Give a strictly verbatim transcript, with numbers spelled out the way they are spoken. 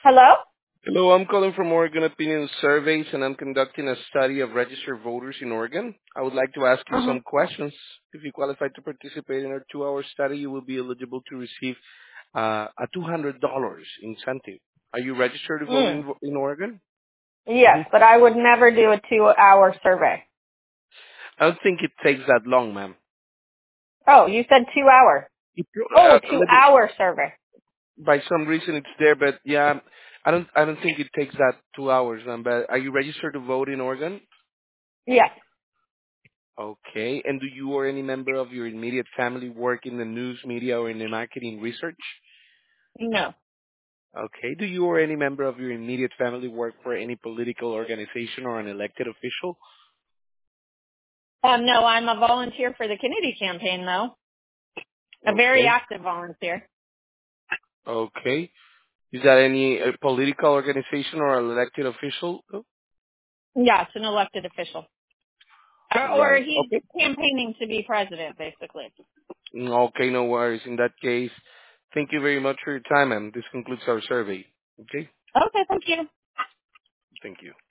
Hello? Hello, I'm calling from Oregon Opinion Surveys, and I'm conducting a study of registered voters in Oregon. I would like to ask you Uh-huh. some questions. If you qualify to participate in our two-hour study, you will be eligible to receive uh, a two hundred dollars incentive. Are you registered to vote Mm. in, in Oregon? Yes, hmm but I would never do a two-hour survey. I don't think it takes that long, ma'am. Oh, you said two-hour. If you- Oh, Uh, let me, two-hour survey. by some reason it's there, but yeah, I don't. I don't think it takes that two hours, ma'am. But are you registered to vote in Oregon? Yes. Okay. And do you or any member of your immediate family work in the news media or in the marketing research? No. Okay. Do you or any member of your immediate family work for any political organization or an elected official? Um, no, I'm a volunteer for the Kennedy campaign, though. A very Okay. active volunteer. Okay. Is that any uh, political organization or an elected official? Oh, Yeah, it's an elected official. Or, or right. he's Okay. campaigning to be president, basically. Mm, Okay, no worries. In that case, thank you very much for your time, and this concludes our survey. Okay? Okay, thank you. Thank you.